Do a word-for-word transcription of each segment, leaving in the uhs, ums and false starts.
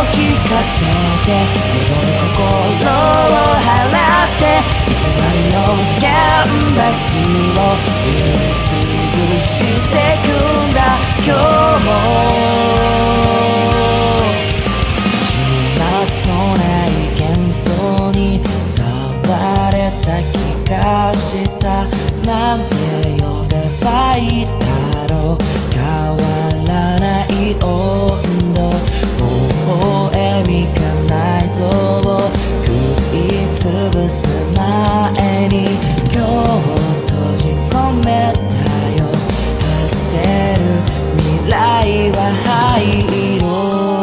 聞かせてよどむ心を払って偽りのキャンバスを埋めつぶしてくんだ今日も始末のない幻想に触れた気がしたなんて呼べばいいだろう変わらない温度微笑みが内臓を食いつぶす前に今日閉じ込めたよ焦る未来は灰色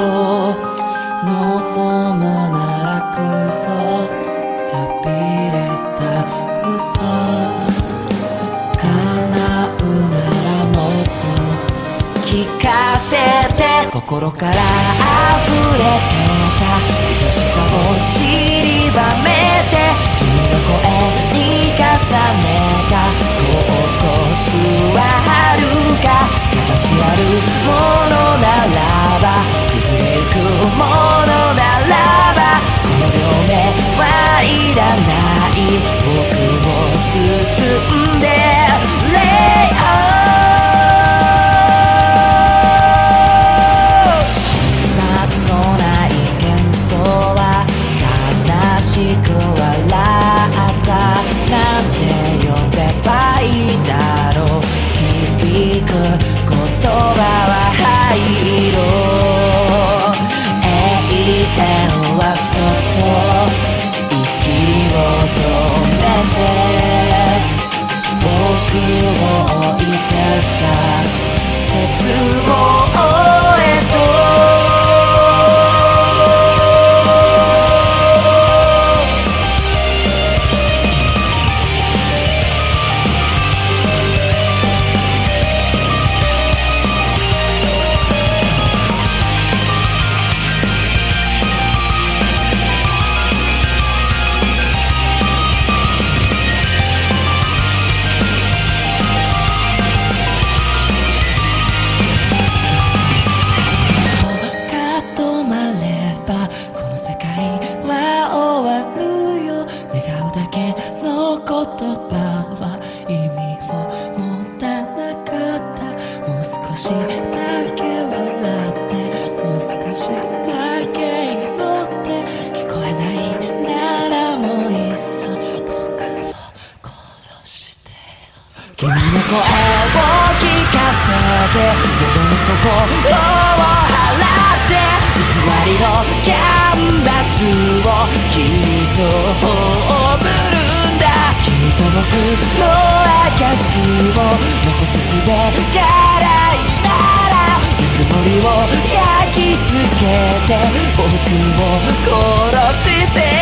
望むならくそ錆びれた嘘叶うならもっと聞かせて心から溢れてた愛しさを散りばめて君の声に重ねた甲骨は遥か形あるものならば崩れゆくものならばこの両目はいらない僕を包んで Lay onしく笑ったなんて呼べばいいだろう響く言葉は灰色永遠はそっと息を止めて僕を置いてった絶望へと君の声を聞かせて僕の心を払って偽りのキャンバスを君と葬るんだ君と僕の証を残す術からいならぬくもりを焼き付けて僕を殺して